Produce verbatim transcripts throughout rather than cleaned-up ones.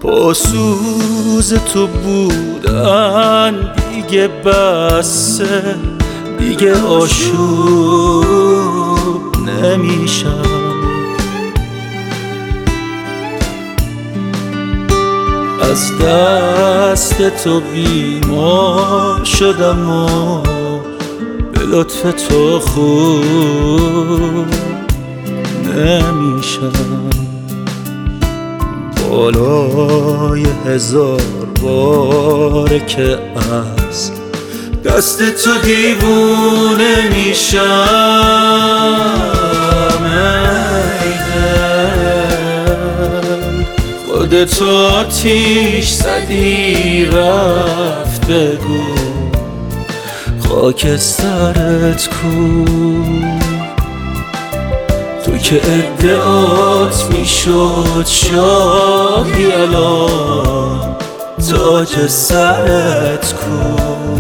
با سوز تو بودن دیگه بسه، دیگه آشوب نمیشم. از دست تو بیمار شدم و به لطف تو خوب نمیشم. بالای هزار باره که از دست تو دیوونه میشم. ای دل خودتو آتیش زدی، رفت بگو خاکسترت کو. تو که ادعات میشد شاهی، الان تاج سرت کو.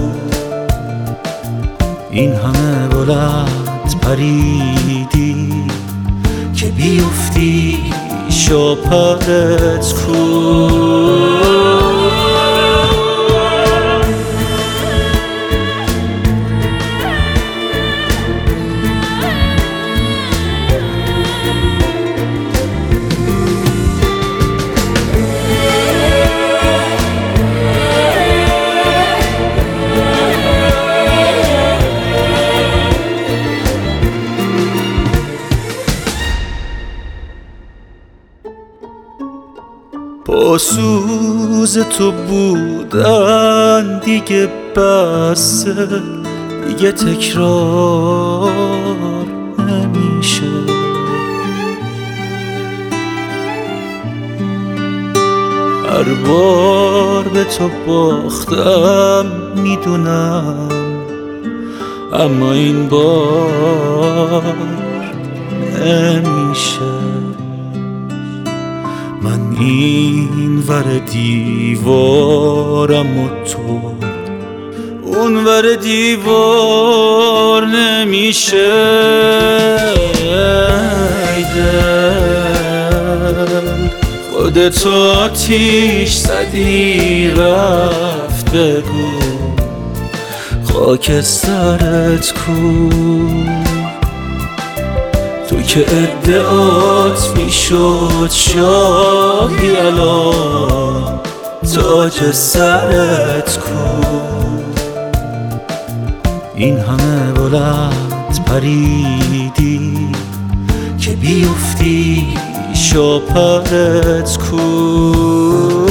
این همه بلند پریدی که بیفتی، شاپرت کو. با سوز تو بودن دیگه بسه، دیگه تکرار نمیشه. هر بار به تو باختم میدونم، اما این بار نمیشه. من این ور دیوارم و تو اون ور دیوار نمیشه. ای دل خودتو آتیش زدی، رفت بگو خاکسترت کو. تو که ادعات میشد شاهی، الان تاج سرت کو. این همه بلند پریدی که بیفتی، شاپرت کو.